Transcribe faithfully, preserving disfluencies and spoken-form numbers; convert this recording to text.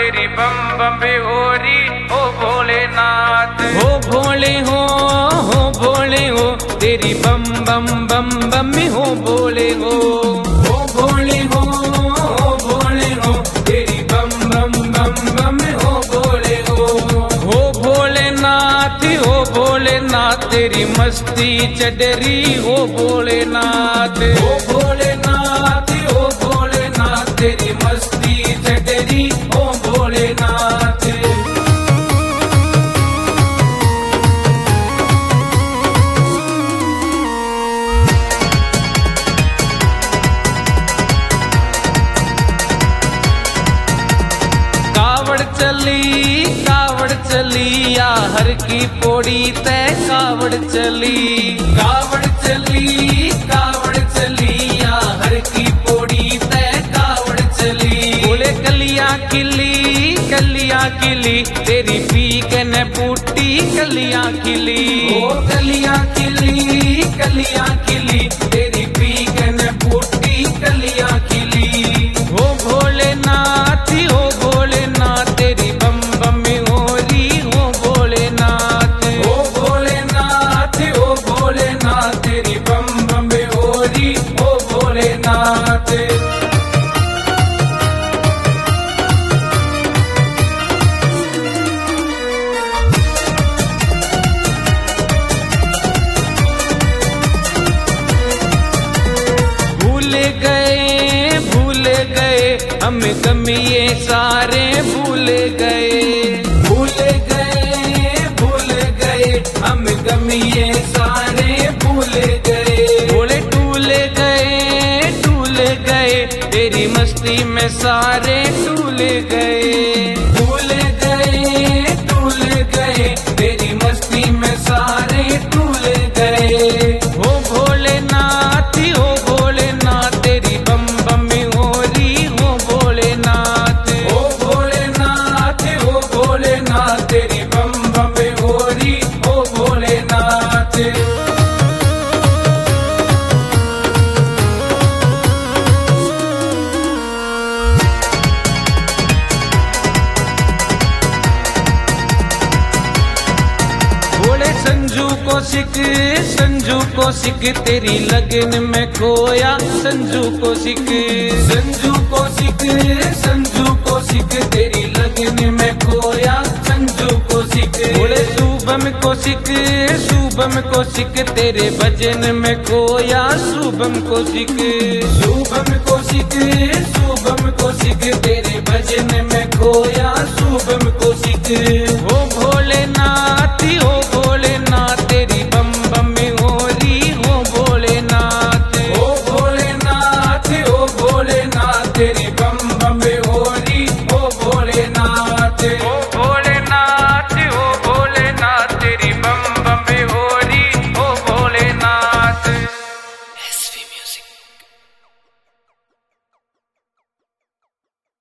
तेरी बम बम बेहोरी ओ भोलेनाथ। हो भोले हो हो भोले हो तेरी बम बम बम बम हो भोले हो। हो भोले हो हो भोले हो तेरी बम बम बम बम हो भोले हो। हो भोलेनाथ हो भोलेनाथ तेरी मस्ती चडरी हो भोलेनाथ। हो भोलेनाथ हो भोलेनाथ तेरी मस्ती चडरी हो भोलेनाथ। कावड़ चली कावड़ चली या हर की पौड़ी तय कावड़ चली। कावड़ चली कावड़ चली या हर की पौड़ी तय कावड़ चली। बोले कलिया खिली कलिया खिली तेरी पी के न बूटी कलिया खिली। ओ कलिया खिली कलिया खिली तेरी पी के न बूटी कलिया खिली। हो भोलेनाथ हो भोलेनाथ तेरी बम बम होरी हो भोलेनाथ। हो भोलेनाथ हो भोलेनाथ तेरी बम बम होरी हो भोलेनाथ। भूल गए भूल गए हम गम ये सारे भूल गए। भूल गए भूल गए हम गम ये सारे भूल गए। बोले टूल गए टूल गए तेरी मस्ती में सारे टूल गए। भूल गए टूल गए तेरी मस्ती में सारे टूल गए। हो भोलेनाथ हो भोलेनाथ तेरी बम बम होरी हो भोलेनाथ। हो भोलेनाथ हो भोलेनाथ तेरी बम बम होरी हो भोलेनाथ। बोले संजू को सिख संजू को सिख तेरी लगन में खोया संजू को सिख। संजू को सिख संजू को सिख तेरी लगन में खोया संजू को सिख। बोले शुभम को सिख शुभम को सिख तेरे भजन में खोया शुभम को सिख। शुभम को सिख शुभम को सिख तेरे भजन में खोया शुभम को सिख। हो भोले